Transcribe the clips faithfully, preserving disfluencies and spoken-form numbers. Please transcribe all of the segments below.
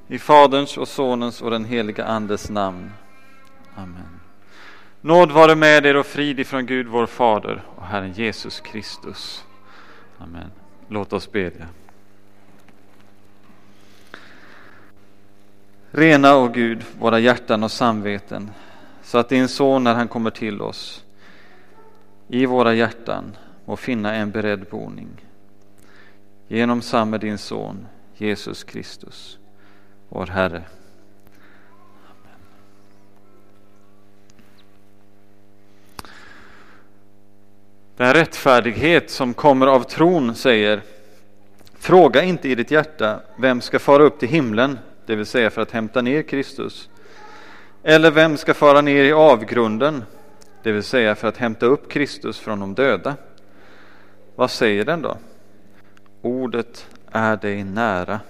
I Faderns och Sonens och den heliga Andes namn. Amen. Nåd vare med er och frid ifrån Gud vår Fader och Herren Jesus Kristus. Amen. Låt oss bedja. Rena, o Gud, våra hjärtan och samveten, så att din son när han kommer till oss i våra hjärtan må finna en beredd boning. Genom samme din son Jesus Kristus, vår Herre. Amen. Den rättfärdighet som kommer av tron säger: fråga inte i ditt hjärta vem ska fara upp till himlen, det vill säga för att hämta ner Kristus, eller vem ska fara ner i avgrunden, det vill säga för att hämta upp Kristus från de döda. Vad säger den då? Ordet är dig nära.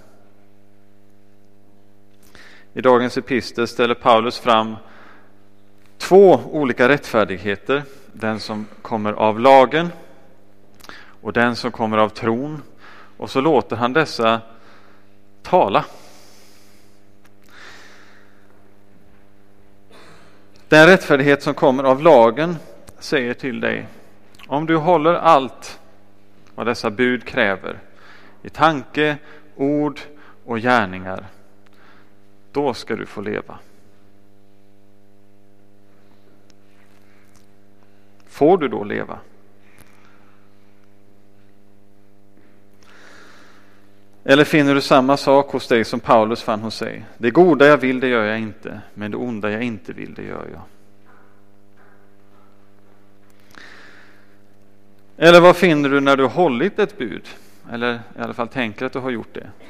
I dagens epistel ställer Paulus fram två olika rättfärdigheter. Den som kommer av lagen och den som kommer av tron. Och så låter han dessa tala. Den rättfärdighet som kommer av lagen säger till dig: om du håller allt vad dessa bud kräver i tanke, ord och gärningar, då ska du få leva. Får du då leva? Eller finner du samma sak hos dig som Paulus fann hos sig? Det goda jag vill, det gör jag inte, men det onda jag inte vill, det gör jag. Eller vad finner du när du har hållit ett bud? Eller i alla fall tänker att du har gjort det.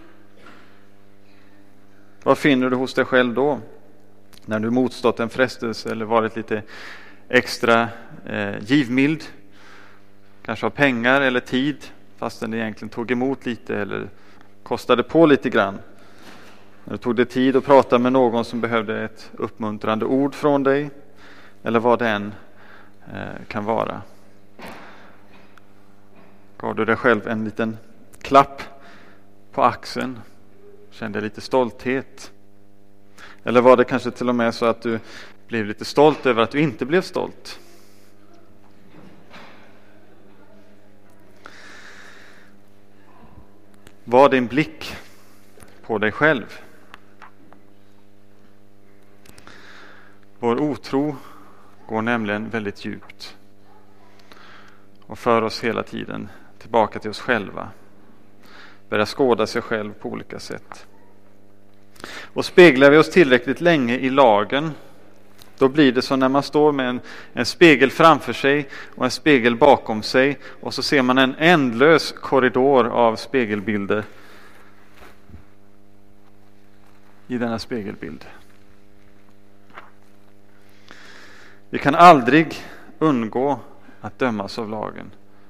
Vad finner du hos dig själv då? När du motstått en frestelse eller varit lite extra eh, givmild. Kanske av pengar eller tid, fastän det egentligen tog emot lite eller kostade på lite grann. När du tog dig tid att prata med någon som behövde ett uppmuntrande ord från dig. Eller vad det än eh, kan vara. Gav du dig själv en liten klapp på axeln? Kände lite stolthet? Eller var det kanske till och med så att du blev lite stolt över att du inte blev stolt? Var din blick på dig själv? Vår otro går nämligen väldigt djupt och för oss hela tiden tillbaka till oss själva. Börja skåda sig själv på olika sätt. Och speglar vi oss tillräckligt länge i lagen, då blir det som när man står med en, en spegel framför sig och en spegel bakom sig, och så ser man en ändlös korridor av spegelbilder i denna spegelbild. Vi kan aldrig undgå att dömas av lagen.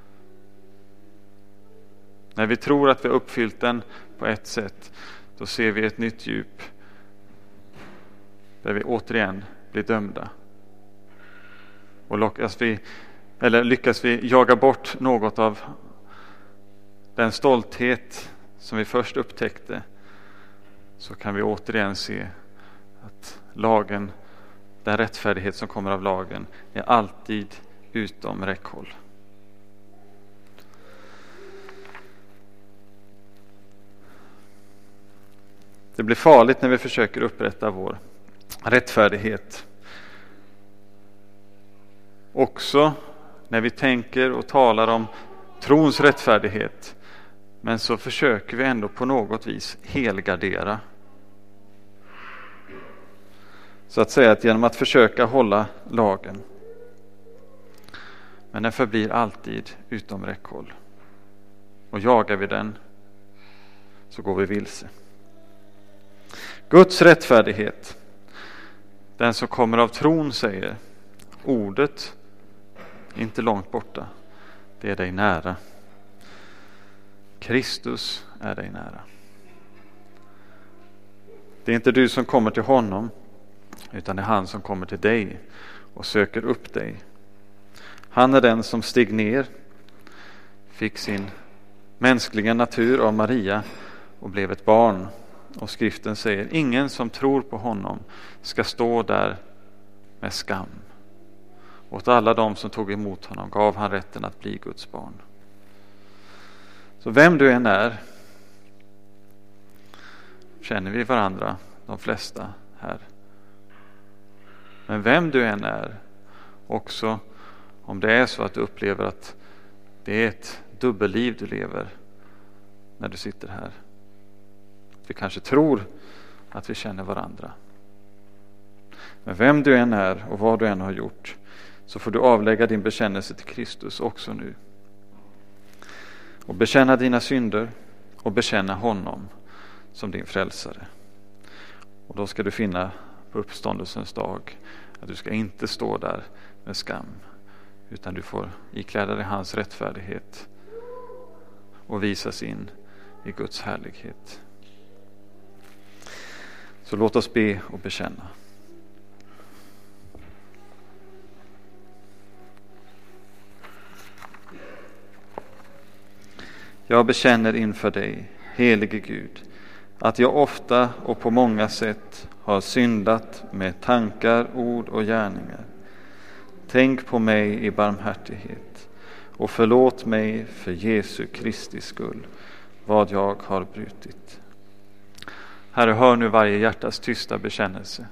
När vi tror att vi har uppfyllt den på ett sätt, då ser vi ett nytt djup där vi återigen blir dömda. Och lyckas vi, eller lyckas vi jaga bort något av den stolthet som vi först upptäckte, så kan vi återigen se att lagen, den rättfärdighet som kommer av lagen, är alltid utom räckhåll. Det blir farligt när vi försöker upprätta vår rättfärdighet. Också när vi tänker och talar om trons rättfärdighet, men så försöker vi ändå på något vis helgardera. Så att säga, att genom att försöka hålla lagen. Men den förblir alltid utom räckhåll. Och jagar vi den, så går vi vilse. Guds rättfärdighet, den som kommer av tron, säger: ordet är inte långt borta, det är dig nära. Kristus är dig nära. Det är inte du som kommer till honom, utan det är han som kommer till dig och söker upp dig. Han är den som steg ner, fick sin mänskliga natur av Maria och blev ett barn Och skriften säger: ingen som tror på honom ska stå där med skam. Åt alla de som tog emot honom gav han rätten att bli Guds barn. Så vem du än är, känner vi varandra, de flesta här. Men vem du än är, också om det är så att du upplever att det är ett dubbelliv du lever när du sitter här. Vi kanske tror att vi känner varandra. Men vem du än är och vad du än har gjort, så får du avlägga din bekännelse till Kristus också nu. Och bekänna dina synder och bekänna honom som din frälsare. Och då ska du finna på uppståndelsens dag att du ska inte stå där med skam, utan du får ikläda dig hans rättfärdighet och visas in i Guds härlighet. Så låt oss be och bekänna. Jag bekänner inför dig, helige Gud, att jag ofta och på många sätt har syndat med tankar, ord och gärningar. Tänk på mig i barmhärtighet och förlåt mig för Jesu Kristi skull vad jag har brutit. Herre, hör nu varje hjärtas tysta bekännelse.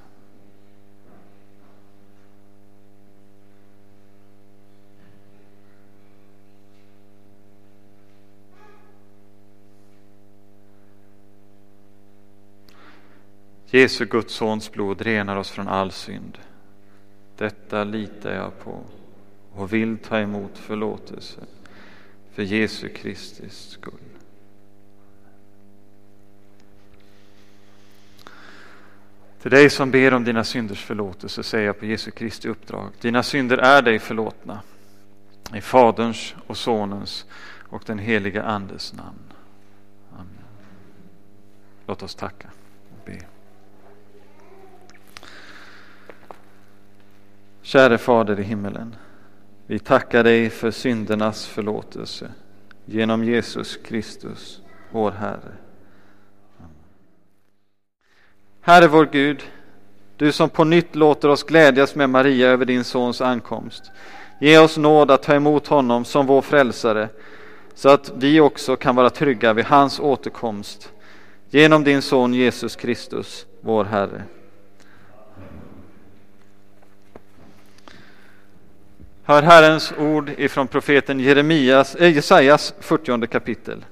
Jesu Guds sons blod renar oss från all synd. Detta litar jag på och vill ta emot förlåtelse för Jesu Kristi skull. Till dig som ber om dina synders förlåtelse säger jag på Jesu Kristi uppdrag: dina synder är dig förlåtna i Faderns och Sonens och den heliga Andes namn. Amen. Låt oss tacka och be. Käre Fader i himmelen, vi tackar dig för syndernas förlåtelse genom Jesus Kristus, vår Herre. Herre vår Gud, du som på nytt låter oss glädjas med Maria över din sons ankomst, ge oss nåd att ta emot honom som vår frälsare, så att vi också kan vara trygga vid hans återkomst genom din son Jesus Kristus, vår Herre. Hör Herrens ord ifrån profeten Jeremias, äh, Jesajas fyrtionde kapitel.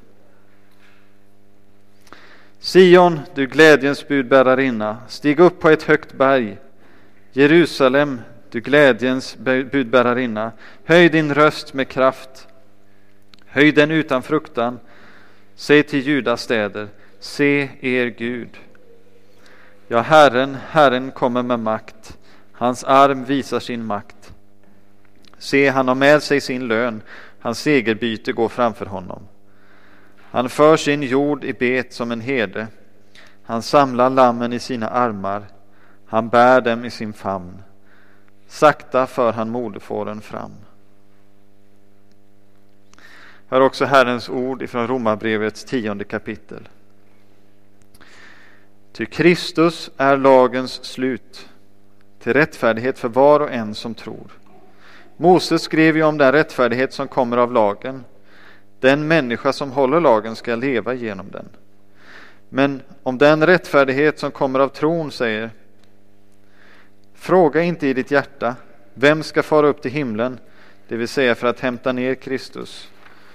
Sion, du glädjens budbärarinna, stig upp på ett högt berg. Jerusalem, du glädjens budbärarinna, höj din röst med kraft. Höj den utan fruktan. Säg till Judas städer, se er Gud. Ja, Herren, Herren kommer med makt. Hans arm visar sin makt. Se, han har med sig sin lön. Hans segerbyte går framför honom. Han för sin jord i bet som en herde. Han samlar lammen i sina armar. Han bär dem i sin famn. Sakta för han moderfåren fram. Hör också Herrens ord ifrån Romarbrevets tionde kapitel. Ty Kristus är lagens slut, till rättfärdighet för var och en som tror. Moses skrev ju om den rättfärdighet som kommer av lagen. Den människa som håller lagen ska leva genom den. Men om den rättfärdighet som kommer av tron säger: fråga inte i ditt hjärta, vem ska fara upp till himlen, det vill säga för att hämta ner Kristus?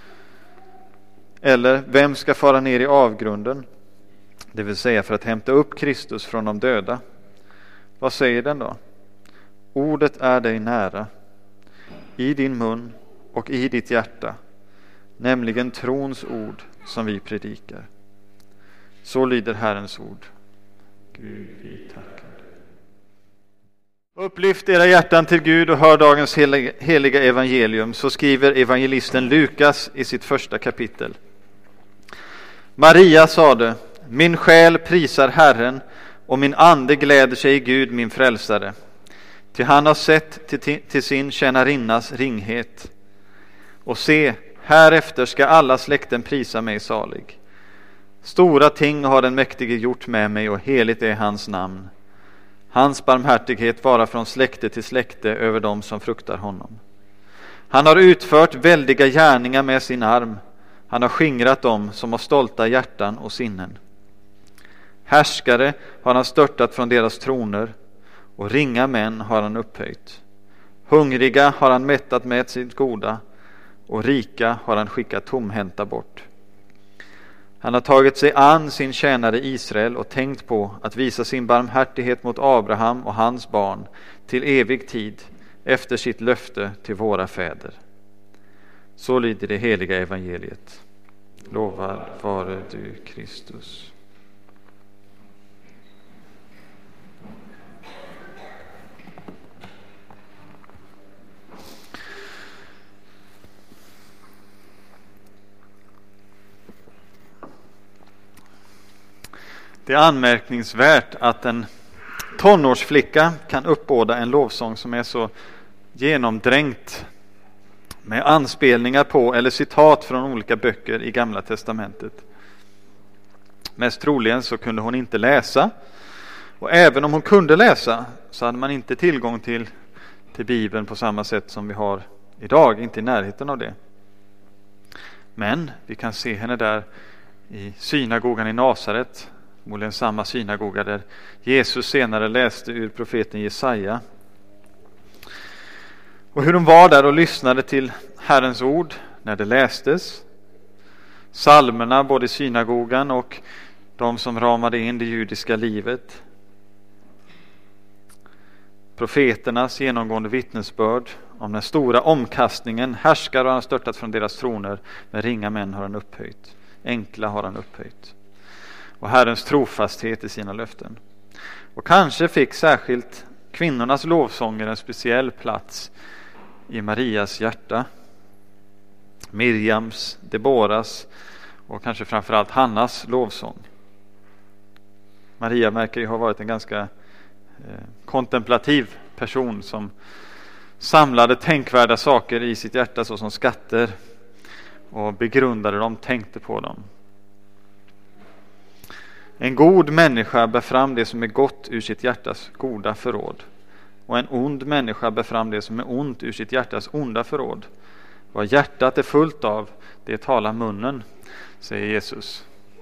Eller vem ska fara ner i avgrunden, det vill säga för att hämta upp Kristus från de döda? Vad säger den då? Ordet är dig nära, i din mun och i ditt hjärta, nämligen trons ord som vi predikar. Så lyder Herrens ord. Gud, vi tackar dig. Upplyft era hjärtan till Gud och hör dagens heliga, heliga evangelium. Så skriver evangelisten Lukas i sitt första kapitel. Maria sade: min själ prisar Herren och min ande gläder sig i Gud min frälsare. Till han har sett till, till sin tjänarinnas ringhet. Och se, härefter ska alla släkten prisa mig salig. Stora ting har den mäktige gjort med mig och heligt är hans namn. Hans barmhärtighet vara från släkte till släkte över dem som fruktar honom. Han har utfört väldiga gärningar med sin arm. Han har skingrat dem som har stolta hjärtan och sinnen. Härskare har han störtat från deras troner och ringa män har han upphöjt. Hungriga har han mättat med sitt goda och rika har han skickat tomhänta bort. Han har tagit sig an sin tjänare Israel och tänkt på att visa sin barmhärtighet mot Abraham och hans barn till evig tid efter sitt löfte till våra fäder. Så lyder det heliga evangeliet. Lovad vare du, Kristus. Det är anmärkningsvärt att en tonårsflicka kan uppbåda en lovsång som är så genomdränkt med anspelningar på eller citat från olika böcker i Gamla testamentet. Mest troligen så kunde hon inte läsa, och även om hon kunde läsa så hade man inte tillgång till, till Bibeln på samma sätt som vi har idag, inte i närheten av det. Men vi kan se henne där i synagogan i Nasaret, förmodligen samma synagoga där Jesus senare läste ur profeten Jesaja. Och hur de var där och lyssnade till Herrens ord när det lästes. Psalmerna både i synagogan och de som ramade in det judiska livet. Profeternas genomgående vittnesbörd om den stora omkastningen. Härskare har han störtat från deras troner, men ringa män har han upphöjt. Enkla har han upphöjt. Och Herrens trofasthet i sina löften. Och kanske fick särskilt kvinnornas lovsånger en speciell plats i Marias hjärta. Mirjams, Deboras och kanske framförallt Hannas lovsång. Maria verkar ju ha varit en ganska eh, kontemplativ person som samlade tänkvärda saker i sitt hjärta såsom skatter och begrundade dem, tänkte på dem. En god människa bär fram det som är gott ur sitt hjärtas goda förråd. Och en ond människa bär fram det som är ont ur sitt hjärtas onda förråd. Vad hjärtat är fullt av, det talar munnen, säger Jesus.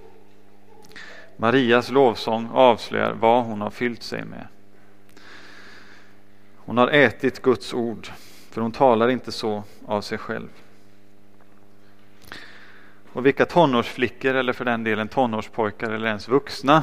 Marias lovsång avslöjar vad hon har fyllt sig med. Hon har ätit Guds ord, för hon talar inte så av sig själv. Och vilka tonårsflickor, eller för den delen tonårspojkar eller ens vuxna,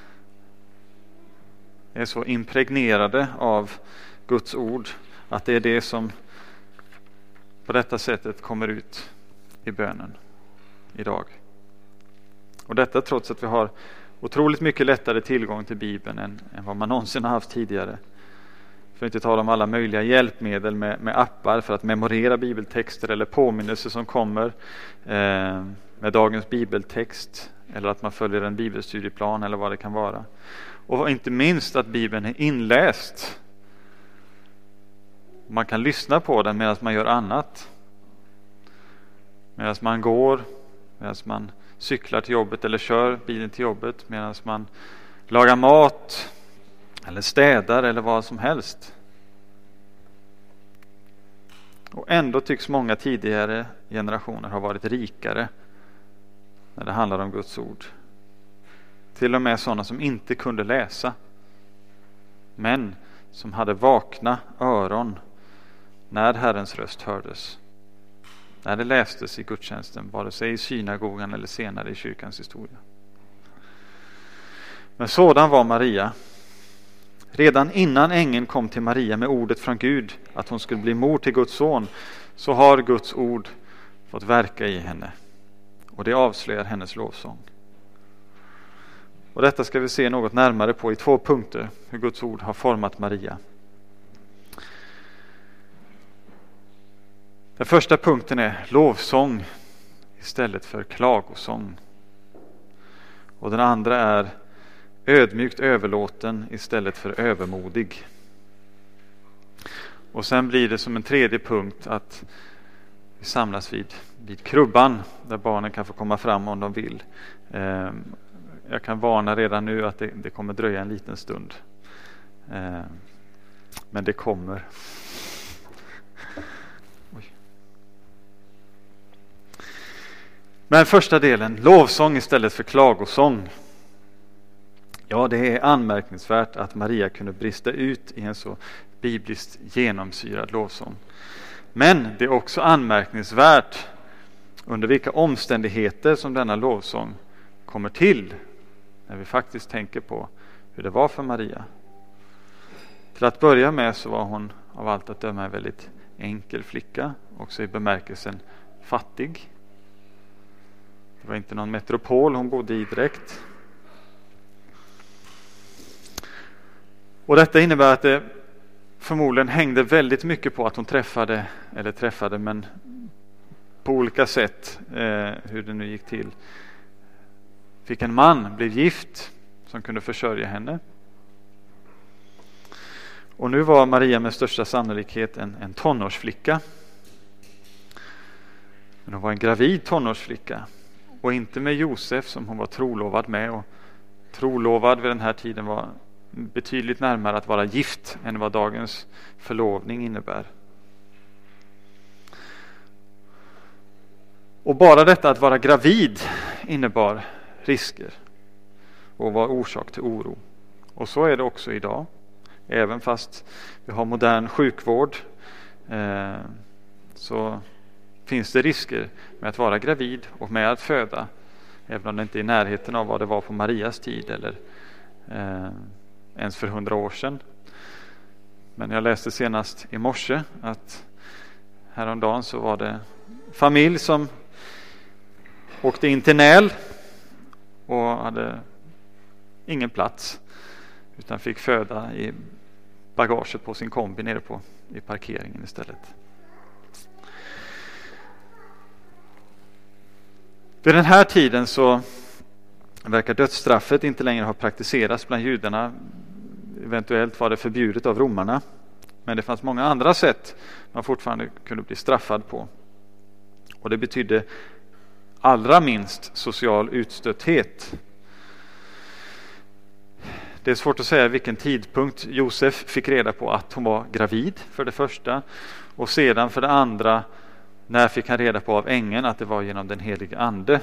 är så impregnerade av Guds ord att det är det som på detta sättet kommer ut i bönen idag. Och detta trots att vi har otroligt mycket lättare tillgång till Bibeln än, än vad man någonsin har haft tidigare. För att inte tala om alla möjliga hjälpmedel med, med appar för att memorera bibeltexter eller påminnelser som kommer eh, med dagens bibeltext, eller att man följer en bibelstudieplan eller vad det kan vara. Och inte minst att Bibeln är inläst. Man kan lyssna på den medan man gör annat. Medan man går, medan man cyklar till jobbet eller kör bilen till jobbet, medan man lagar mat eller städar eller vad som helst. Och ändå tycks många tidigare generationer ha varit rikare när det handlar om Guds ord. Till och med sådana som inte kunde läsa, men som hade vakna öron när Herrens röst hördes. När det lästes i gudstjänsten, vare sig i synagogan eller senare i kyrkans historia. Men sådan var Maria. Redan innan ängeln kom till Maria med ordet från Gud att hon skulle bli mor till Guds son, så har Guds ord fått verka i henne. Och det avslöjar hennes lovsång. Och detta ska vi se något närmare på i två punkter, hur Guds ord har format Maria. Den första punkten är lovsång istället för klagosång. Och den andra är ödmjukt överlåten istället för övermodig. Och sen blir det som en tredje punkt att Vi samlas vid, vid krubban där barnen kan få komma fram om de vill. Eh, jag kan varna redan nu att det, det kommer dröja en liten stund. Eh, men det kommer. Oj. Men första delen, lovsång istället för klagosång. Ja, det är anmärkningsvärt att Maria kunde brista ut i en så bibliskt genomsyrad lovsång. Men det är också anmärkningsvärt under vilka omständigheter som denna lovsång kommer till, när vi faktiskt tänker på hur det var för Maria. Till att börja med så var hon av allt att döma en väldigt enkel flicka, också i bemärkelsen fattig. Det var inte någon metropol hon bodde i direkt. Och detta innebär att det förmodligen hängde väldigt mycket på att hon träffade, eller träffade, men på olika sätt, eh, hur det nu gick till. Fick en man, blev gift, som kunde försörja henne. Och nu var Maria med största sannolikhet en, en tonårsflicka. Men hon var en gravid tonårsflicka. Och inte med Josef som hon var trolovad med. Och trolovad vid den här tiden var betydligt närmare att vara gift än vad dagens förlovning innebär. Och bara detta att vara gravid innebar risker och var orsak till oro. Och så är det också idag. Även fast vi har modern sjukvård eh, så finns det risker med att vara gravid och med att föda. Även om det inte är i närheten av vad det var på Marias tid eller eh, ens för hundra år sedan. Men jag läste senast i morse att häromdagen så var det familj som åkte in till Näl och hade ingen plats utan fick föda i bagaget på sin kombi nere på i parkeringen istället. Vid den här tiden så verkar dödsstraffet inte längre ha praktiserats bland judarna. Eventuellt var det förbjudet av romarna. Men det fanns många andra sätt man fortfarande kunde bli straffad på. Och det betydde allra minst social utstötthet. Det är svårt att säga vilken tidpunkt Josef fick reda på att hon var gravid för det första. Och sedan för det andra, när fick han reda på av ängeln att det var genom den helige ande.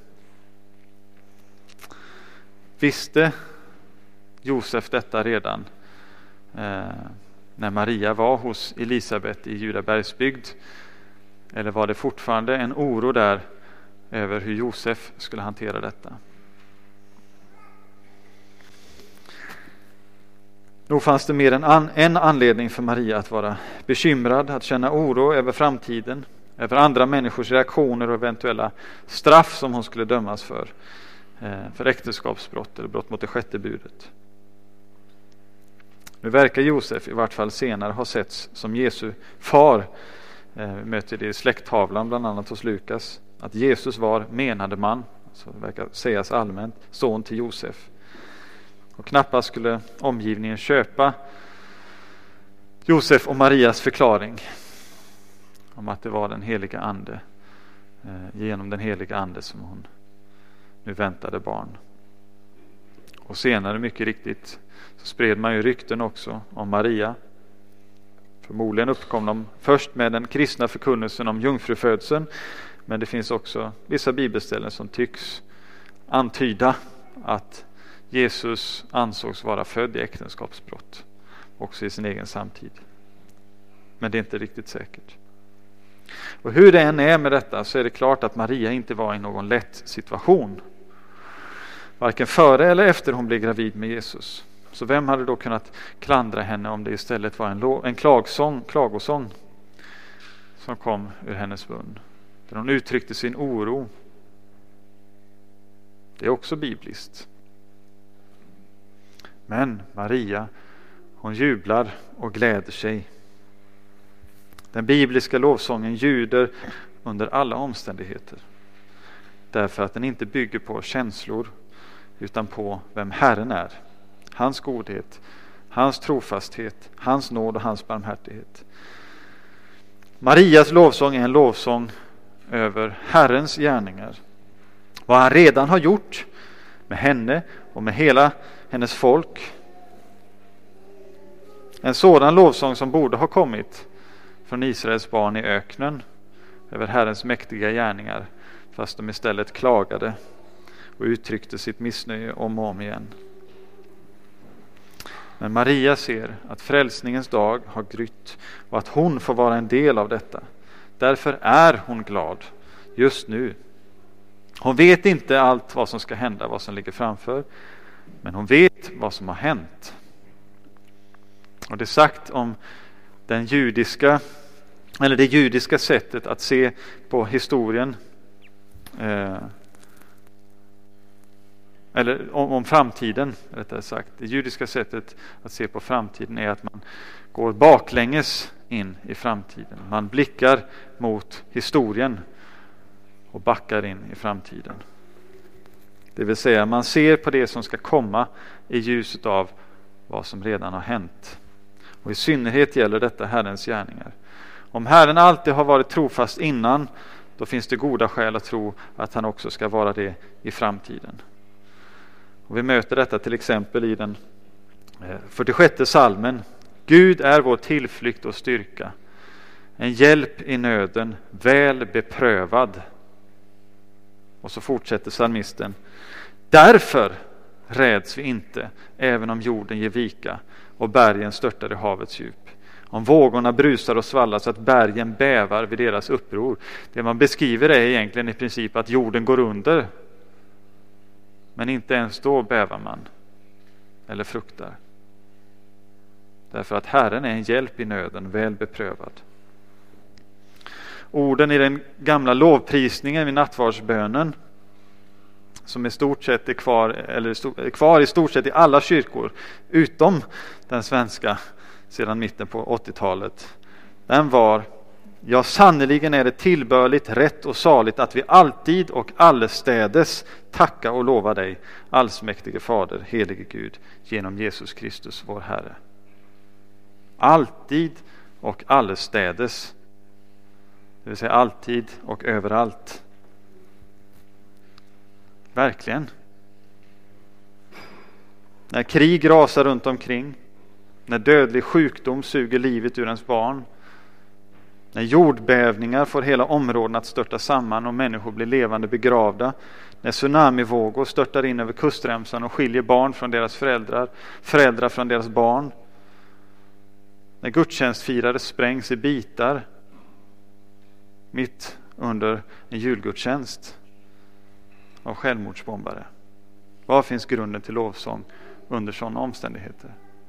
Visste Josef detta redan eh, när Maria var hos Elisabet i Judabergsbygd? Eller var det fortfarande en oro där över hur Josef skulle hantera detta? Nog fanns det mer än an, en anledning för Maria att vara bekymrad, att känna oro över framtiden, över andra människors reaktioner och eventuella straff som hon skulle dömas för. För äktenskapsbrott eller brott mot det sjätte budet. Nu verkar Josef i vart fall senare ha setts som Jesu far. Vi möter det i släkttavlan bland annat hos Lukas. Att Jesus var menade man, så det verkar sägas allmänt, son till Josef. Och knappast skulle omgivningen köpa Josef och Marias förklaring om att det var den heliga ande, genom den heliga ande som hon nu väntade barn. Och senare, mycket riktigt, så spred man ju rykten också om Maria. Förmodligen uppkom de först med den kristna förkunnelsen om jungfrufödseln, men det finns också vissa bibelställen som tycks antyda att Jesus ansågs vara född i äktenskapsbrott, också i sin egen samtid. Men det är inte riktigt säkert. Och hur det än är med detta så är det klart att Maria inte var i någon lätt situation. Varken före eller efter hon blev gravid med Jesus. Så vem hade då kunnat klandra henne om det istället var en, lo- en klagsång, klagosång som kom ur hennes mun? Där hon uttryckte sin oro. Det är också bibliskt. Men Maria, hon jublar och gläder sig. Den bibliska lovsången ljuder under alla omständigheter. Därför att den inte bygger på känslor utan på vem Herren är. Hans godhet, hans trofasthet, hans nåd och hans barmhärtighet. Marias lovsång är en lovsång över Herrens gärningar. Vad han redan har gjort med henne och med hela hennes folk. En sådan lovsång som borde ha kommit från Israels barn i öknen över Herrens mäktiga gärningar, fast de istället klagade och uttryckte sitt missnöje om och om igen. Men Maria ser att frälsningens dag har grytt och att hon får vara en del av detta. Därför är hon glad just nu. Hon vet inte allt vad som ska hända, vad som ligger framför, men hon vet vad som har hänt. Och det är sagt om den judiska, eller det judiska sättet att se på historien, eh, eller om, om framtiden, rättare sagt. Det judiska sättet att se på framtiden är att man går baklänges in i framtiden. Man blickar mot historien och backar in i framtiden. Det vill säga man ser på det som ska komma i ljuset av vad som redan har hänt. Och i synnerhet gäller detta Herrens gärningar. Om Herren alltid har varit trofast innan, då finns det goda skäl att tro att han också ska vara det i framtiden. Och vi möter detta till exempel i den fyrtiosjätte salmen. Gud är vår tillflykt och styrka, en hjälp i nöden, väl beprövad. Och så fortsätter psalmisten. Därför räds vi inte, även om jorden ger vika och bergen störtar i havets djup. Om vågorna brusar och svallar så att bergen bävar vid deras uppror. Det man beskriver är egentligen i princip att jorden går under. Men inte ens då bävar man eller fruktar. Därför att Herren är en hjälp i nöden, väl beprövad. Orden i den gamla lovprisningen vid nattvardsbönen, som i stort sett är kvar, eller är kvar i stort sett i alla kyrkor utom den svenska sedan mitten på åttiotalet. Den var: ja, sannoliken är det tillbörligt, rätt och saligt att vi alltid och allestädes tacka och lova dig, allsmäktige Fader, helige Gud, genom Jesus Kristus vår Herre. Alltid och allestädes, det vill säga alltid och överallt. Verkligen. När krig rasar runt omkring, när dödlig sjukdom suger livet ur ens barn, när jordbävningar får hela områden att störta samman och människor blir levande begravda, när tsunamivågor störtar in över kustremsan och skiljer barn från deras föräldrar, föräldrar från deras barn, när gudstjänstfirare sprängs i bitar mitt under en julgudstjänst av självmordsbombare. Var finns grunden till lovsång under sådana omständigheter?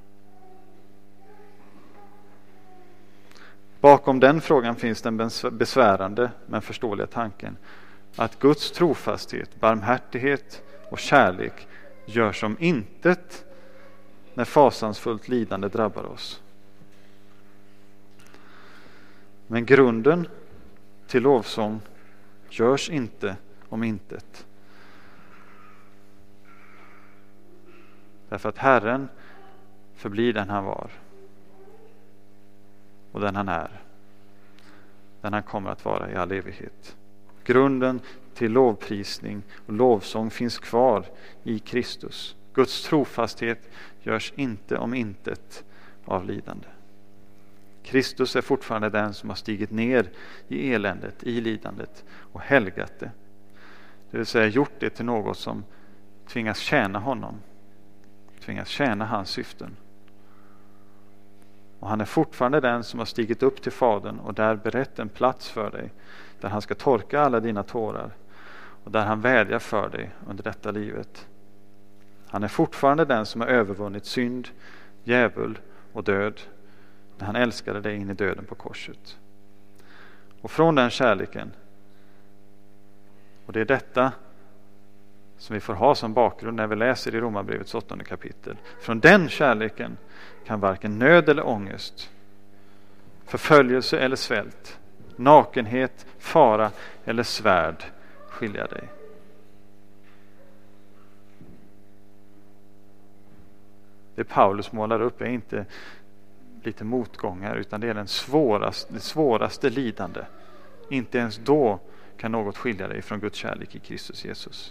Bakom den frågan finns den besvärande men förståeliga tanken att Guds trofasthet, barmhärtighet och kärlek gör som intet när fasansfullt lidande drabbar oss. Men grunden till lovsång görs inte om intet. Därför att Herren förblir den han var och den han är, den han kommer att vara i all evighet. Grunden till lovprisning och lovsång finns kvar i Kristus. Guds trofasthet görs inte om intet av lidande. Kristus är fortfarande den som har stigit ner i eländet, i lidandet och helgat det. Det vill säga gjort det till något som tvingas tjäna honom, tvingas tjäna hans syften. Och han är fortfarande den som har stigit upp till Fadern och där berett en plats för dig, där han ska torka alla dina tårar och där han vädjar för dig under detta livet. Han är fortfarande den som har övervunnit synd, djävul och död när han älskade dig in i döden på korset. Och från den kärleken, och det är detta som vi får ha som bakgrund när vi läser i Romarbrevets åttonde kapitel. Från den kärleken kan varken nöd eller ångest, förföljelse eller svält, nakenhet, fara eller svärd skilja dig. Det Paulus målar upp är inte lite motgångar, utan det är den svåraste, det svåraste lidande. Inte ens då kan något skilja dig från Guds kärlek i Kristus Jesus.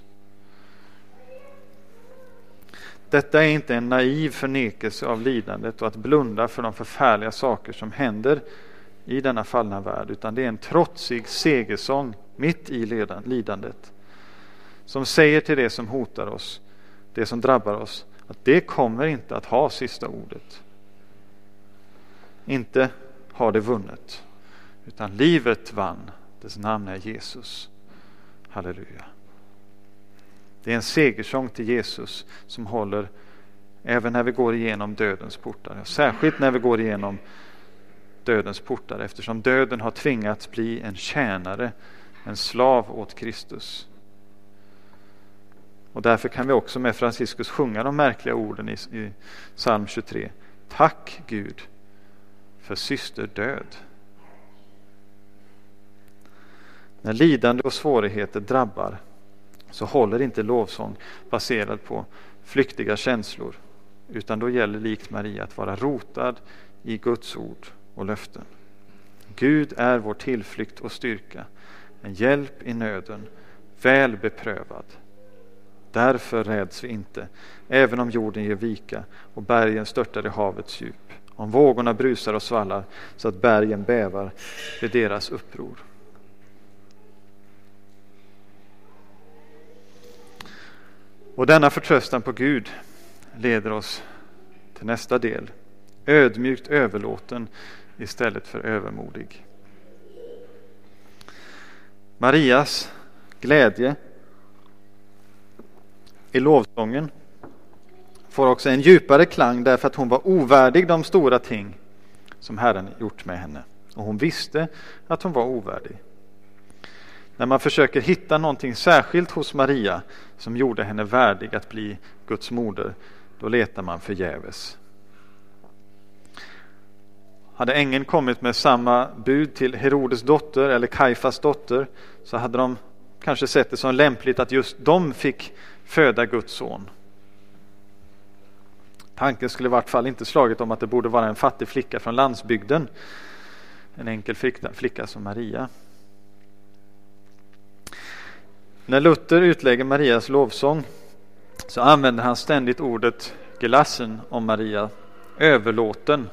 Detta är inte en naiv förnekelse av lidandet och att blunda för de förfärliga saker som händer i denna fallna värld, utan det är en trotsig segersång mitt i lidandet som säger till det som hotar oss, det som drabbar oss, att det kommer inte att ha sista ordet. Inte har det vunnit, utan livet vann. Dess namn är Jesus. Halleluja. Det är en segersång till Jesus som håller även när vi går igenom dödens portar. Särskilt när vi går igenom dödens portar, eftersom döden har tvingats bli en tjänare, en slav åt Kristus. Och därför kan vi också med Franciscus sjunga de märkliga orden i, i psalm tjugotre. Tack Gud för syster död. När lidande och svårigheter drabbar så håller inte lovsång baserad på flyktiga känslor, utan då gäller likt Maria att vara rotad i Guds ord och löften. Gud är vår tillflykt och styrka, en hjälp i nöden, väl beprövad. Därför räds vi inte, även om jorden ger vika och bergen störtar i havets djup, om vågorna brusar och svallar så att bergen bävar vid deras uppror. Och denna förtröstan på Gud leder oss till nästa del. Ödmjukt överlåten istället för övermodig. Marias glädje i lovsången får också en djupare klang därför att hon var ovärdig de stora ting som Herren gjort med henne. Och hon visste att hon var ovärdig. När man försöker hitta någonting särskilt hos Maria som gjorde henne värdig att bli Guds moder, då letar man förgäves. Hade ängeln kommit med samma bud till Herodes dotter eller Kajfas dotter, så hade de kanske sett det som lämpligt att just de fick föda Guds son. Tanken skulle i vart fall inte slagit om att det borde vara en fattig flicka från landsbygden, en enkel flicka, flicka som Maria. När Luther utlägger Marias lovsång så använder han ständigt ordet gelassen om Maria, överlåten.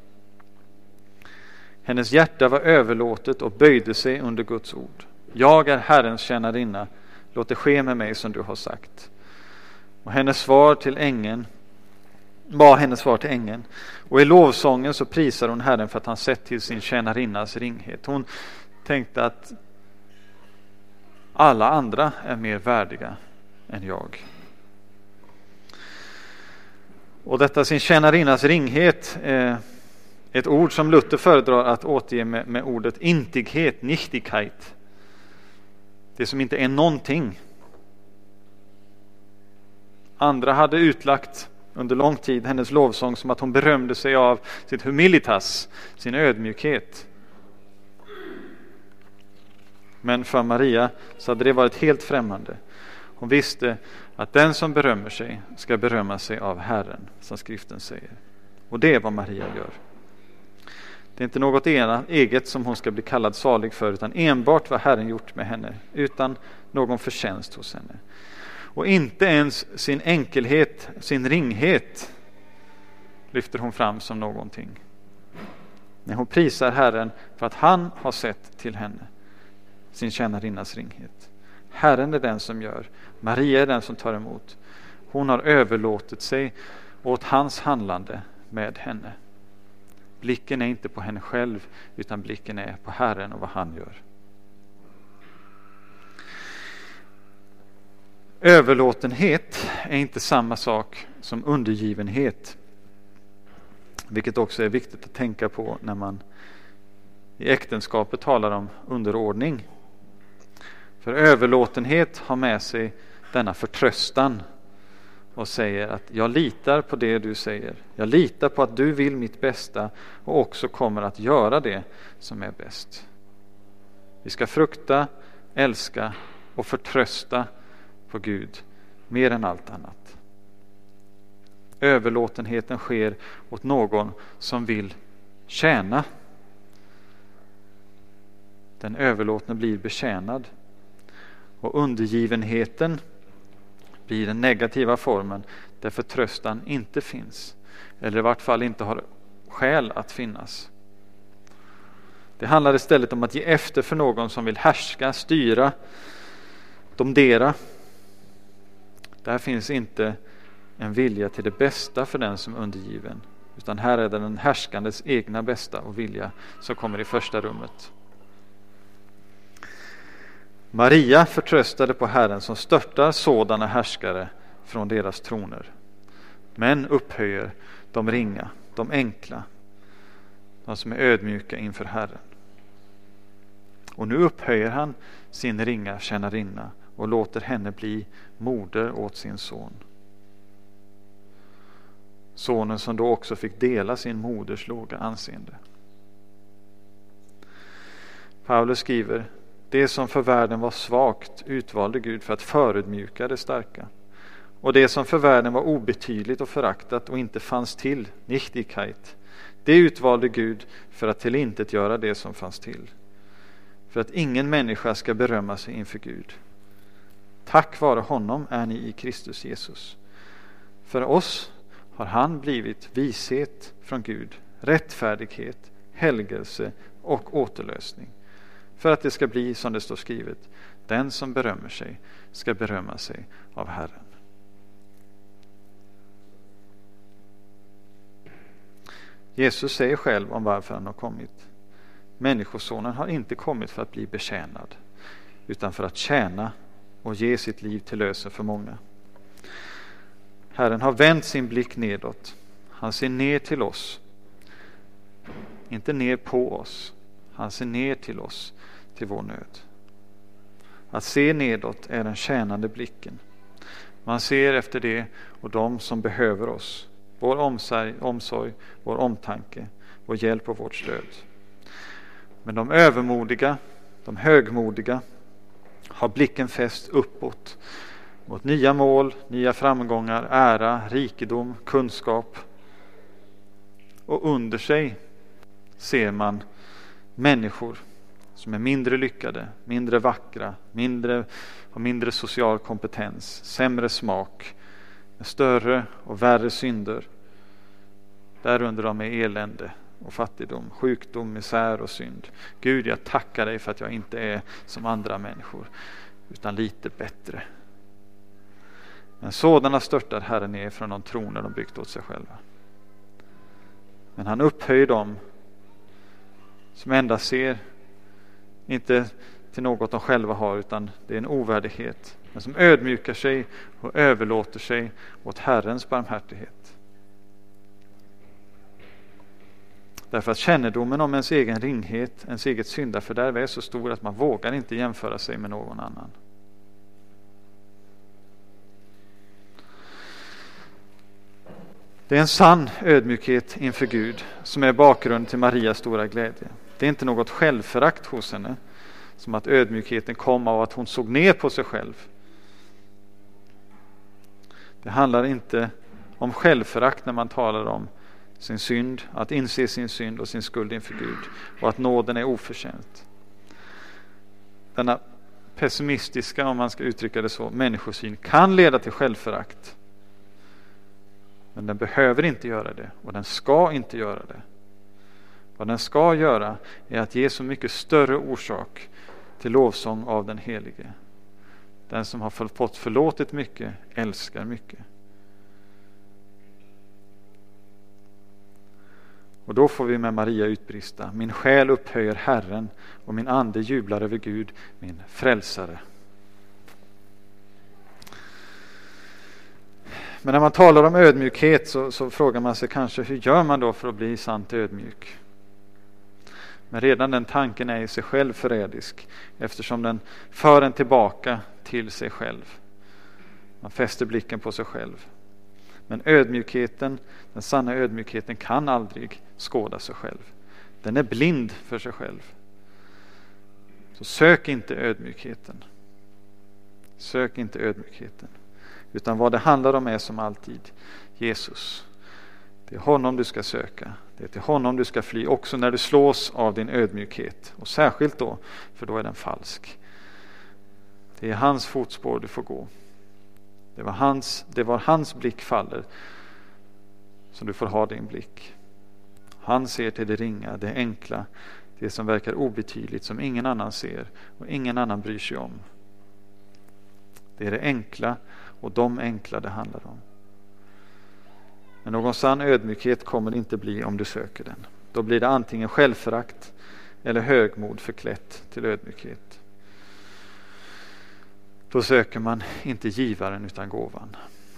Hennes hjärta var överlåtet och böjde sig under Guds ord. Jag är Herrens tjänarinna, låt det ske med mig som du har sagt. Och hennes svar till ängeln var hennes svar till ängeln. Och i lovsången så prisar hon Herren för att han sett till sin tjänarinnas ringhet. Hon tänkte att alla andra är mer värdiga än jag. Och detta sin tjänarinnas ringhet är ett ord som Luther föredrar att återge med, med ordet intighet, nichtigkeit. Det som inte är någonting. Andra hade utlagt under lång tid hennes lovsång som att hon berömde sig av sitt humilitas, sin ödmjukhet. Men för Maria så hade det varit helt främmande. Hon visste att den som berömmer sig ska berömma sig av Herren, som skriften säger. Och det är vad Maria gör. Det är inte något ena, eget som hon ska bli kallad salig för, utan enbart vad Herren gjort med henne, utan någon förtjänst hos henne. Och inte ens sin enkelhet, sin ringhet lyfter hon fram som någonting. När hon prisar Herren för att han har sett till henne, sin tjänarinnas ringhet. Herren är den som gör, Maria är den som tar emot. Hon har överlåtit sig åt hans handlande med henne. Blicken är inte på henne själv, utan blicken är på Herren och vad han gör. Överlåtenhet är inte samma sak som undergivenhet, vilket också är viktigt att tänka på när man i äktenskapet talar om underordning. För överlåtenhet har med sig denna förtröstan och säger att jag litar på det du säger. Jag litar på att du vill mitt bästa och också kommer att göra det som är bäst. Vi ska frukta, älska och förtrösta på Gud mer än allt annat. Överlåtenheten sker åt någon som vill tjäna. Den överlåtne blir betjänad. Och undergivenheten blir den negativa formen där förtröstan inte finns. Eller i vart fall inte har skäl att finnas. Det handlar istället om att ge efter för någon som vill härska, styra, domdera. Där finns inte en vilja till det bästa för den som är undergiven. Utan här är det den härskandes egna bästa och vilja som kommer i första rummet. Maria förtröstade på Herren som störtar sådana härskare från deras troner. Men upphöjer de ringa, de enkla, de som är ödmjuka inför Herren. Och nu upphöjer han sin ringa tjänarinna och låter henne bli moder åt sin son. Sonen som då också fick dela sin moders låga anseende. Paulus skriver: det som för världen var svagt utvalde Gud för att förödmjuka det starka. Och det som för världen var obetydligt och föraktat och inte fanns till, Nichtigkeit, det utvalde Gud för att tillintetgöra det som fanns till. För att ingen människa ska berömma sig inför Gud. Tack vare honom är ni i Kristus Jesus. För oss har han blivit vishet från Gud, rättfärdighet, helgelse och återlösning. För att det ska bli som det står skrivet: den som berömmer sig ska berömma sig av Herren. Jesus säger själv om varför han har kommit: människosonen har inte kommit för att bli betjänad, utan för att tjäna och ge sitt liv till lösen för många. Herren har vänt sin blick nedåt. Han ser ner till oss, inte ner på oss. Han ser ner till oss, till vår nöd. Att se nedåt är den tjänande blicken. Man ser efter det och de som behöver oss. Vår omsorg, omsorg, vår omtanke, vår hjälp och vårt stöd. Men de övermodiga, de högmodiga har blicken fäst uppåt mot nya mål, nya framgångar, ära, rikedom, kunskap. Och under sig ser man människor som är mindre lyckade, mindre vackra, mindre, har mindre social kompetens, sämre smak, med större och värre synder. Därunder de är elände och fattigdom, sjukdom, misär och synd. Gud, jag tackar dig för att jag inte är som andra människor, utan lite bättre. Men sådana störtar Herren ner från de troner de byggt åt sig själva. Men han upphöjer dem som endast ser inte till något de själva har, utan det är en ovärdighet, men som ödmjukar sig och överlåter sig åt Herrens barmhärtighet. Därför att kännedomen om ens egen ringhet, ens eget syndafördärv är så stor att man vågar inte jämföra sig med någon annan. Det är en sann ödmjukhet inför Gud som är bakgrunden till Marias stora glädje. Det är inte något självförakt hos henne, som att ödmjukheten kom av att hon såg ner på sig själv. Det handlar inte om självförakt när man talar om sin synd, att inse sin synd och sin skuld inför Gud, och att nåden är oförtjänt. Denna pessimistiska, om man ska uttrycka det så, människosyn kan leda till självförakt. Men den behöver inte göra det, och den ska inte göra det. Vad den ska göra är att ge så mycket större orsak till lovsång av den helige. Den som har fått förlåtit mycket älskar mycket. Och då får vi med Maria utbrista: min själ upphöjer Herren och min ande jublar över Gud, min frälsare. Men när man talar om ödmjukhet så, så frågar man sig kanske, hur gör man då för att bli sant ödmjuk? Men redan den tanken är i sig själv förrädisk, eftersom den för en tillbaka till sig själv. Man fäster blicken på sig själv. Men ödmjukheten, den sanna ödmjukheten, kan aldrig skåda sig själv. Den är blind för sig själv. Så sök inte ödmjukheten. Sök inte ödmjukheten. Utan vad det handlar om är som alltid Jesus. Det är honom du ska söka. Det är till honom du ska fly också när du slås av din ödmjukhet. Och särskilt då, för då är den falsk. Det är hans fotspår du får gå. Det var hans, det var hans blick faller som du får ha din blick. Han ser till det ringa, det enkla, det som verkar obetydligt, som ingen annan ser och ingen annan bryr sig om. Det är det enkla och de enkla det handlar om. Men någon sann ödmjukhet kommer det inte bli om du söker den. Då blir det antingen självförakt eller högmod förklätt till ödmjukhet. Då söker man inte givaren utan gåvan.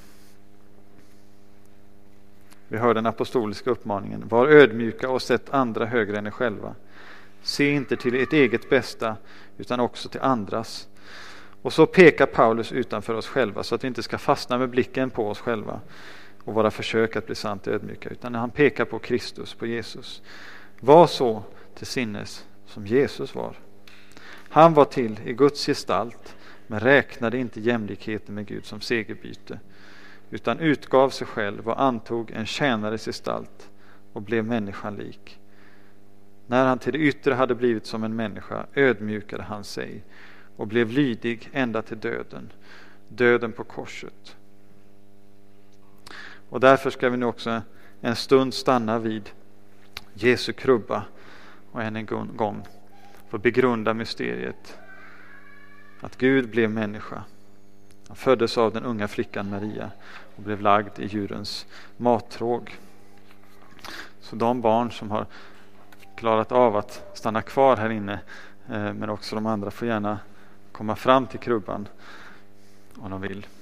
Vi hör den apostoliska uppmaningen: var ödmjuka och sätt andra högre än er själva. Se inte till ert eget bästa utan också till andras. Och så pekar Paulus utanför oss själva så att vi inte ska fastna med blicken på oss själva och våra försök att bli sant ödmjuka, utan när han pekar på Kristus, på Jesus. Var så till sinnes som Jesus var. Han var till i Guds gestalt, men räknade inte jämlikheten med Gud som segerbyte, utan utgav sig själv och antog en tjänares gestalt och blev människan lik. När han till det yttre hade blivit som en människa ödmjukade han sig och blev lydig ända till döden, döden på korset. Och därför ska vi nu också en stund stanna vid Jesu krubba och än en gång få begrunda mysteriet att Gud blev människa. Han föddes av den unga flickan Maria och blev lagd i djurens mattråg. Så de barn som har klarat av att stanna kvar här inne, men också de andra, får gärna komma fram till krubban om de vill.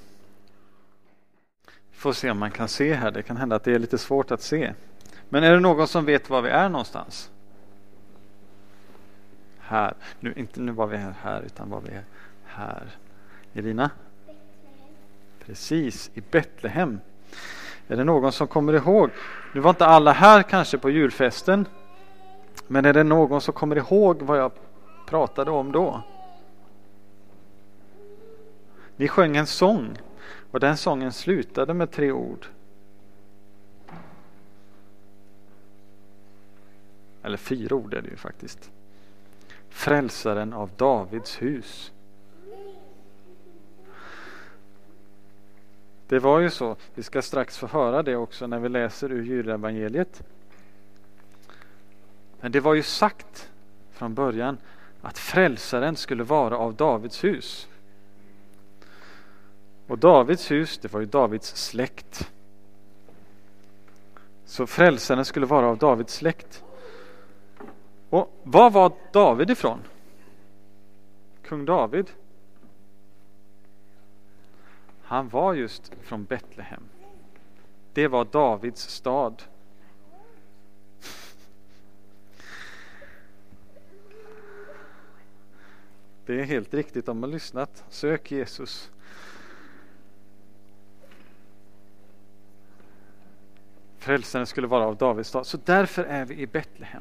Får se om man kan se här. Det kan hända att det är lite svårt att se. Men är det någon som vet var vi är någonstans? Här. Nu, inte nu var vi är här utan var vi är här. Elina? Precis, i Betlehem. Är det någon som kommer ihåg? Nu var inte alla här kanske på julfesten. Men är det någon som kommer ihåg vad jag pratade om då? Ni sjöng en sång. Och den sången slutade med tre ord. Eller fyra ord är det ju faktiskt. Frälsaren av Davids hus. Det var ju så. Vi ska strax få höra det också när vi läser ur julevangeliet. Men det var ju sagt från början att frälsaren skulle vara av Davids hus. Och Davids hus, det var ju Davids släkt. Så frälsaren skulle vara av Davids släkt. Och vad var David ifrån? Kung David. Han var just från Betlehem. Det var Davids stad. Det är helt riktigt om man lyssnat. Sök Jesus. Frälsaren skulle vara av Davids stad. Så därför är vi i Betlehem.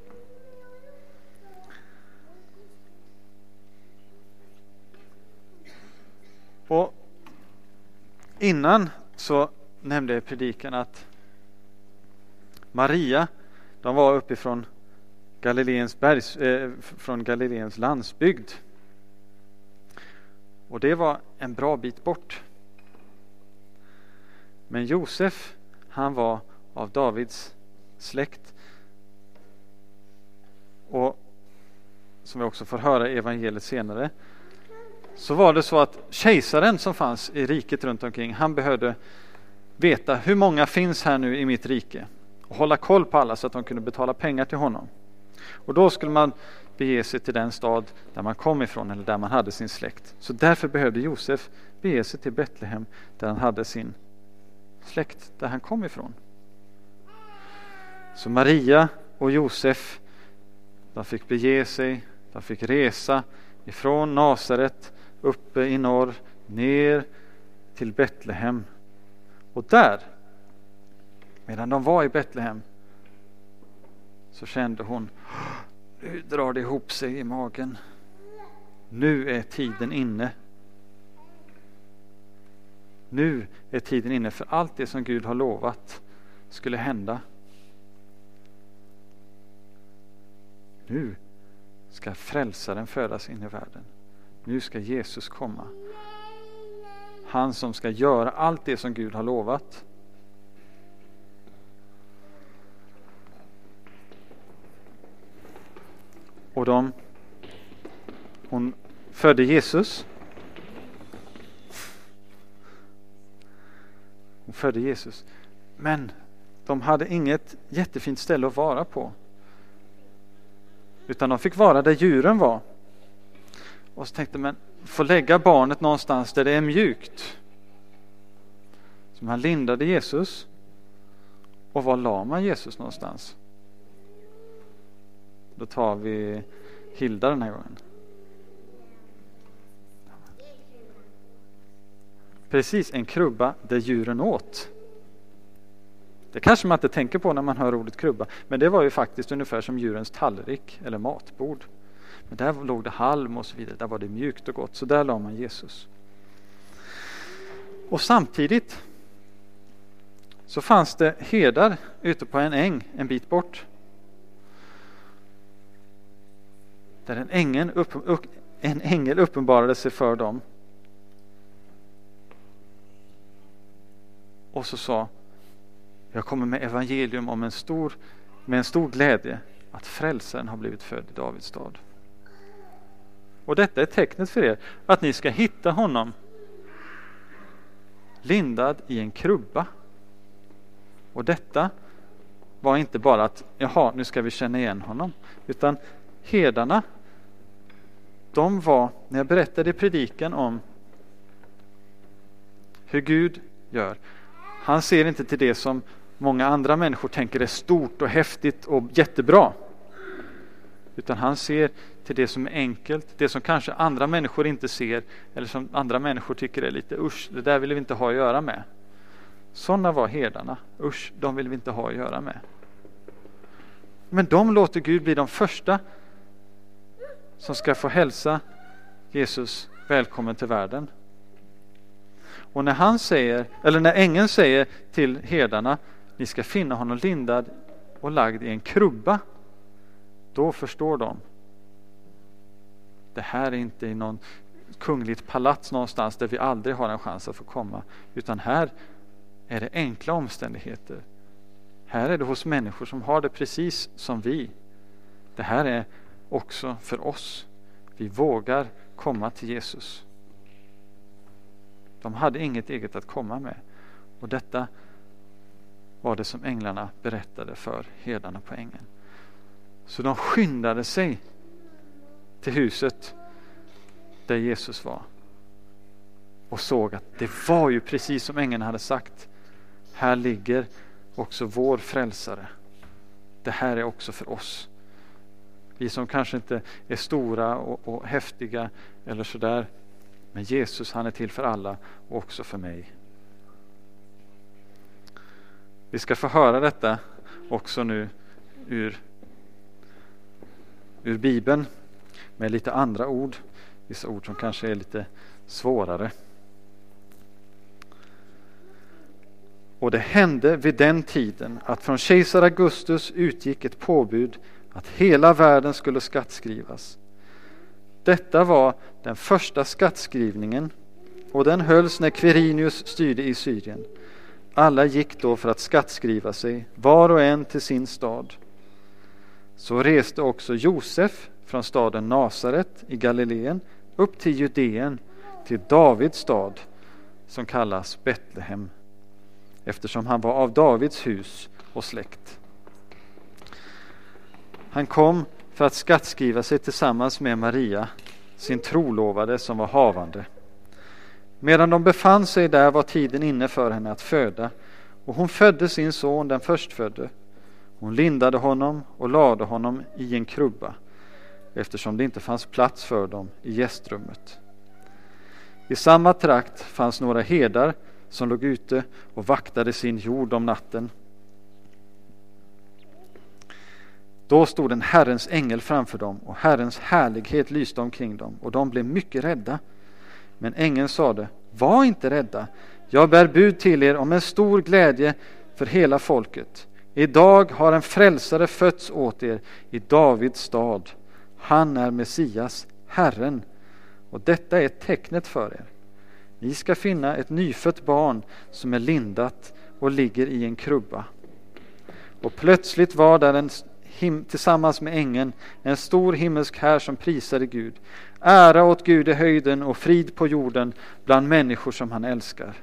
Och innan så nämnde jag i predikan att Maria, de var uppifrån Galileens bergs, eh, från Galileens landsbygd. Och det var en bra bit bort. Men Josef, han var av Davids släkt. Och som vi också får höra i evangeliet senare, så var det så att kejsaren som fanns i riket runt omkring, han behövde veta hur många finns här nu i mitt rike och hålla koll på alla så att de kunde betala pengar till honom. Och då skulle man bege sig till den stad där man kom ifrån eller där man hade sin släkt. Så därför behövde Josef bege sig till Betlehem där han hade sin släkt, där han kom ifrån. Så Maria och Josef, de fick bege sig, de fick resa ifrån Nasaret uppe i norr ner till Betlehem. Och där, medan de var i Betlehem, så kände hon, nu drar det ihop sig i magen. Nu är tiden inne. Nu är tiden inne för allt det som Gud har lovat. skulle hända. Nu ska frälsaren födas in i världen. Nu ska Jesus komma. Han som ska göra allt det som Gud har lovat. Och de, hon födde Jesus. Hon födde Jesus. Men de hade inget jättefint ställe att vara på. Utan de fick vara där djuren var. Och så tänkte man, få lägga barnet någonstans där det är mjukt. Så man lindade Jesus. Och var la man Jesus någonstans? Då tar vi Hilda den här gången. Precis, en krubba där djuren åt. Det kanske man inte tänker på när man hör ordet krubba. Men det var ju faktiskt ungefär som djurens tallrik eller matbord. Men där låg det halm och så vidare. Där var det mjukt och gott. Så där la man Jesus. Och samtidigt så fanns det herdar ute på en äng en bit bort. Där en ängel, upp, upp, en ängel uppenbarade sig för dem. Och så sa: jag kommer med evangelium om en stor, med en stor glädje att frälsaren har blivit född i Davids stad. Och detta är tecknet för er, att ni ska hitta honom lindad i en krubba. Och detta var inte bara att jaha, nu ska vi känna igen honom, utan herdarna, de var, när jag berättade i predikan om hur Gud gör, han ser inte till det som många andra människor tänker är stort och häftigt och jättebra, utan han ser till det som är enkelt, det som kanske andra människor inte ser, eller som andra människor tycker är lite usch, det där vill vi inte ha att göra med. Sådana var herdarna. Usch, de vill vi inte ha att göra med. Men de låter Gud bli de första som ska få hälsa Jesus välkommen till världen. Och när han säger, eller när ängeln säger till herdarna, ni ska finna honom lindad och lagd i en krubba, då förstår de. Det här är inte i någon kungligt palats någonstans där vi aldrig har en chans att få komma, utan här är det enkla omständigheter. Här är det hos människor som har det precis som vi. Det här är också för oss. Vi vågar komma till Jesus. De hade inget eget att komma med. Och detta var det som änglarna berättade för herdarna på ängen. Så de skyndade sig till huset där Jesus var. Och såg att det var ju precis som ängeln hade sagt. Här ligger också vår frälsare. Det här är också för oss. Vi som kanske inte är stora och, och häftiga eller sådär. Men Jesus, han är till för alla och också för mig. Vi ska få höra detta också nu ur, ur Bibeln med lite andra ord. Vissa ord som kanske är lite svårare. Och det hände vid den tiden att från kejsar Augustus utgick ett påbud att hela världen skulle skattskrivas. Detta var den första skattskrivningen och den hölls när Quirinius styrde i Syrien. Alla gick då för att skattskriva sig, var och en till sin stad. Så reste också Josef från staden Nasaret i Galileen upp till Judeen, till Davids stad som kallas Betlehem, eftersom han var av Davids hus och släkt. Han kom för att skattskriva sig tillsammans med Maria, sin trolovade som var havande. Medan de befann sig där var tiden inne för henne att föda, och hon födde sin son, den förstfödde. Hon lindade honom och lade honom i en krubba, eftersom det inte fanns plats för dem i gästrummet. I samma trakt fanns några herdar som låg ute och vaktade sin jord om natten. Då stod en Herrens ängel framför dem, och Herrens härlighet lyste omkring dem, och de blev mycket rädda. Men ängeln sade: var inte rädda, jag bär bud till er om en stor glädje för hela folket. Idag har en frälsare fötts åt er i Davids stad. Han är Messias, Herren. Och detta är tecknet för er. Ni ska finna ett nyfött barn som är lindat och ligger i en krubba. Och plötsligt var där en him- tillsammans med ängeln en stor himmelsk här som prisade Gud. Ära åt Gud i höjden och frid på jorden bland människor som han älskar.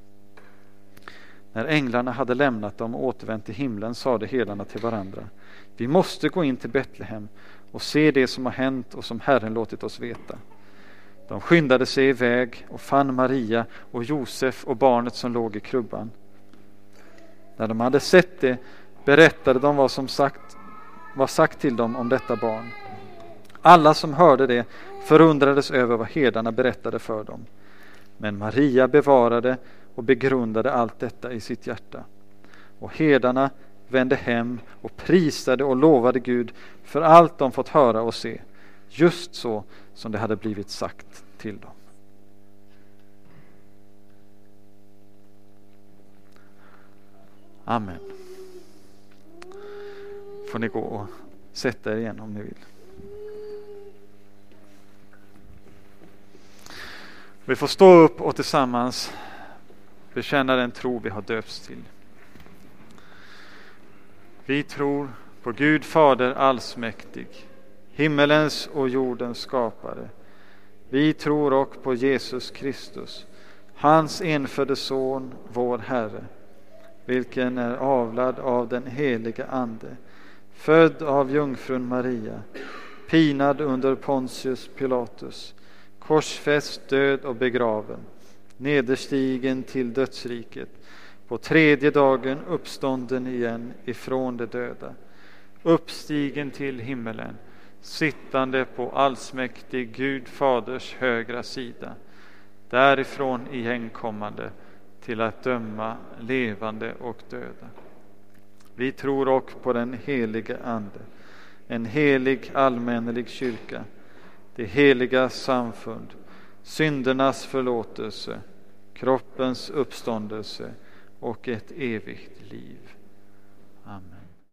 När änglarna hade lämnat dem och återvänt till himlen sade herdarna till varandra: Vi måste gå in till Betlehem och se det som har hänt och som Herren låtit oss veta. De skyndade sig iväg och fann Maria och Josef och barnet som låg i krubban. När de hade sett det berättade de vad som sagt, var sagt till dem om detta barn. Alla som hörde det förundrades över vad herdarna berättade för dem. Men Maria bevarade och begrundade allt detta i sitt hjärta. Och herdarna vände hem och prisade och lovade Gud för allt de fått höra och se, just så som det hade blivit sagt till dem. Amen. Får ni gå och sätta er igen om ni vill. Vi får stå upp och tillsammans bekänna den tro vi har döpts till. Vi tror på Gud Fader allsmäktig, himmelens och jordens skapare. Vi tror också på Jesus Kristus, hans enfödde son, vår Herre, vilken är avlad av den helige Ande, född av jungfrun Maria, pinad under Pontius Pilatus, korsfäst, död och begraven, nederstigen till dödsriket, på tredje dagen uppstånden igen ifrån de döda, uppstigen till himmelen, sittande på allsmäktig Gud Faders högra sida, därifrån igenkommande till att döma levande och döda. Vi tror också på den helige Ande, en helig allmännelig kyrka, det heliga samfund, syndernas förlåtelse, kroppens uppståndelse och ett evigt liv. Amen.